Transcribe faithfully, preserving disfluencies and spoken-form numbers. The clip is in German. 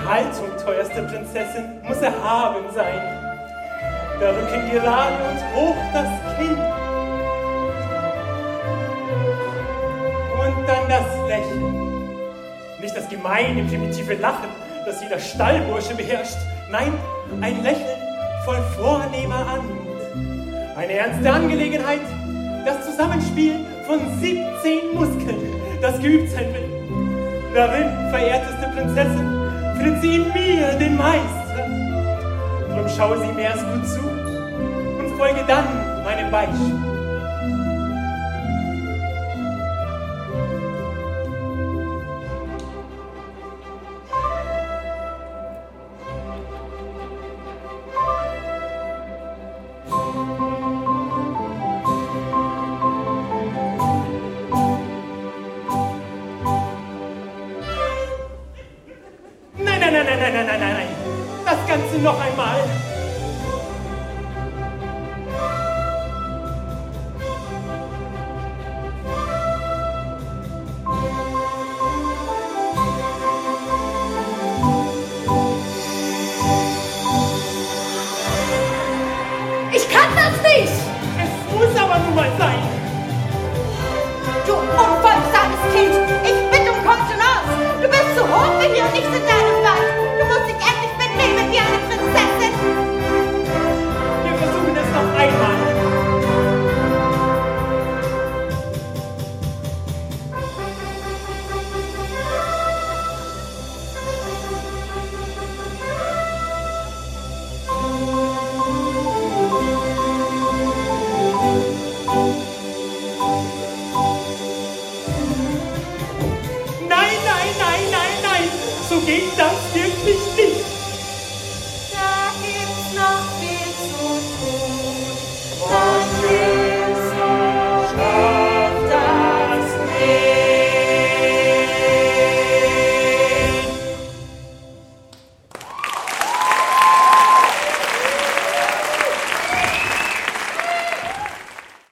Haltung, teuerste Prinzessin, muss erhaben sein. Da rücken gerade und hoch das Kinn. Und dann das Lächeln. Nicht das gemeine, primitive Lachen, das jeder Stallbursche beherrscht. Nein, ein Lächeln voll vornehmer Anmut. Eine ernste Angelegenheit, das Zusammenspiel von siebzehn Muskeln, das geübt sein will. Darin, verehrteste Prinzessin, findet sie in mir den Meister. Drum schaue sie mir erst gut zu und folge dann meinem Beispiel. Noch einmal. Ich kann das nicht! Es muss aber nun mal sein. Du unfolgsames Kind! Ich bitte um Kontenance! Du bist zu hoch für hier und nicht in deinem Wald! Du musst dich endlich benehmen wie eine Prinzessin!